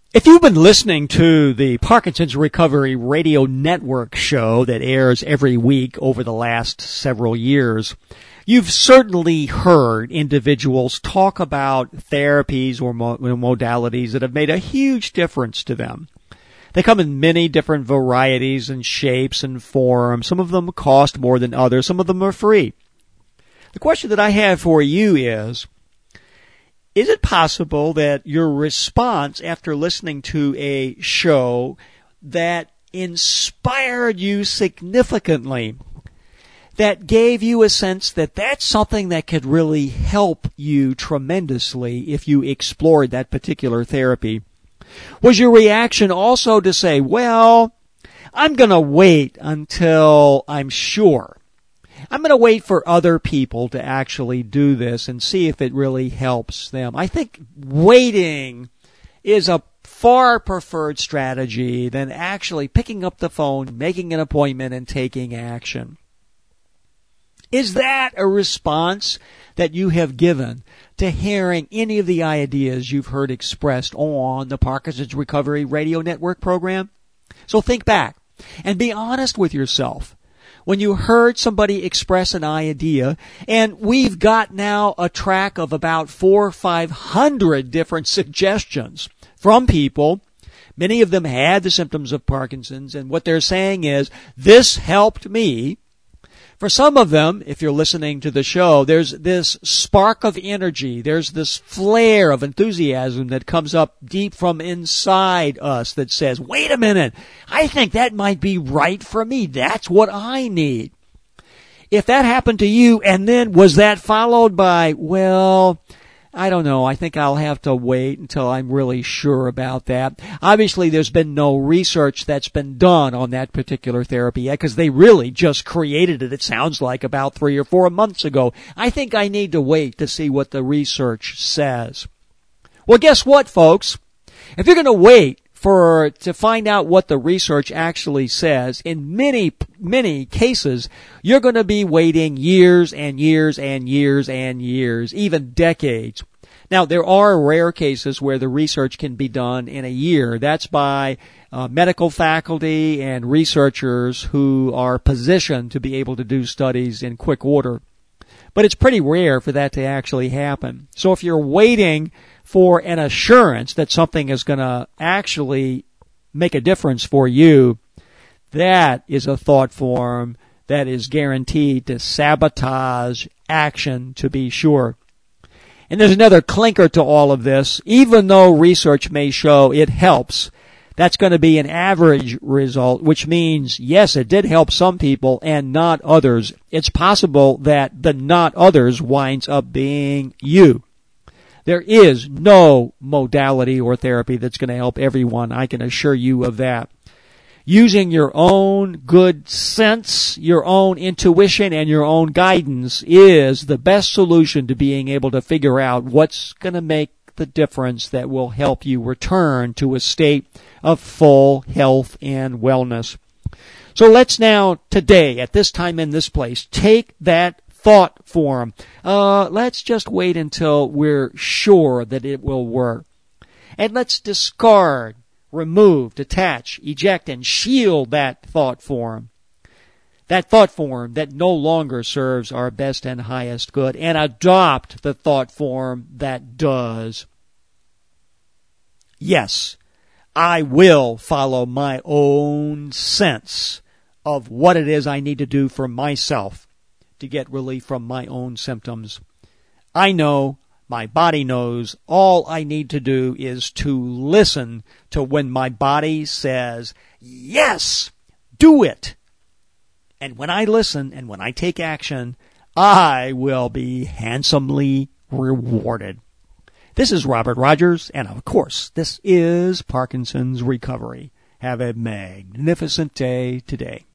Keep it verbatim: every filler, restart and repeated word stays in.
If you've been listening to the Parkinson's Recovery Radio Network show that airs every week over the last several years, you've certainly heard individuals talk about therapies or mo- modalities that have made a huge difference to them. They come in many different varieties and shapes and forms. Some of them cost more than others. Some of them are free. The question that I have for you is, is it possible that your response after listening to a show that inspired you significantly, that gave you a sense that that's something that could really help you tremendously if you explored that particular therapy? Was your reaction also to say, well, I'm going to wait until I'm sure. I'm going to wait for other people to actually do this and see if it really helps them. I think waiting is a far preferred strategy than actually picking up the phone, making an appointment, and taking action. Is that a response that you have given to hearing any of the ideas you've heard expressed on the Parkinson's Recovery Radio Network program? So think back and be honest with yourself. When you heard somebody express an idea, and we've got now a track of about four or five hundred different suggestions from people, many of them had the symptoms of Parkinson's, and what they're saying is, this helped me. For some of them, if you're listening to the show, there's this spark of energy. There's this flare of enthusiasm that comes up deep from inside us that says, wait a minute, I think that might be right for me. That's what I need. If that happened to you, and then was that followed by, well, I don't know, I think I'll have to wait until I'm really sure about that. Obviously, there's been no research that's been done on that particular therapy yet, because they really just created it, it sounds like, about three or four months ago. I think I need to wait to see what the research says. Well, guess what, folks? If you're going to wait for to find out what the research actually says, in many, many cases, you're going to be waiting years and years and years and years, even decades. Now, there are rare cases where the research can be done in a year. That's by uh, medical faculty and researchers who are positioned to be able to do studies in quick order. But it's pretty rare for that to actually happen. So if you're waiting for an assurance that something is going to actually make a difference for you, that is a thought form that is guaranteed to sabotage action, to be sure. And there's another clinker to all of this. Even though research may show it helps, that's going to be an average result, which means, yes, it did help some people and not others. It's possible that the not others winds up being you. There is no modality or therapy that's going to help everyone. I can assure you of that. Using your own good sense, your own intuition, and your own guidance is the best solution to being able to figure out what's going to make the difference that will help you return to a state of full health and wellness. So let's now, today, at this time in this place, take that thought form. Uh, let's just wait until we're sure that it will work. And let's discard, remove, detach, eject, and shield that thought form. That thought form that no longer serves our best and highest good, and adopt the thought form that does. Yes, I will follow my own sense of what it is I need to do for myself to get relief from my own symptoms. I know, my body knows, all I need to do is to listen to when my body says, yes, do it. And when I listen and when I take action, I will be handsomely rewarded. This is Robert Rogers, and of course, this is Parkinson's Recovery. Have a magnificent day today.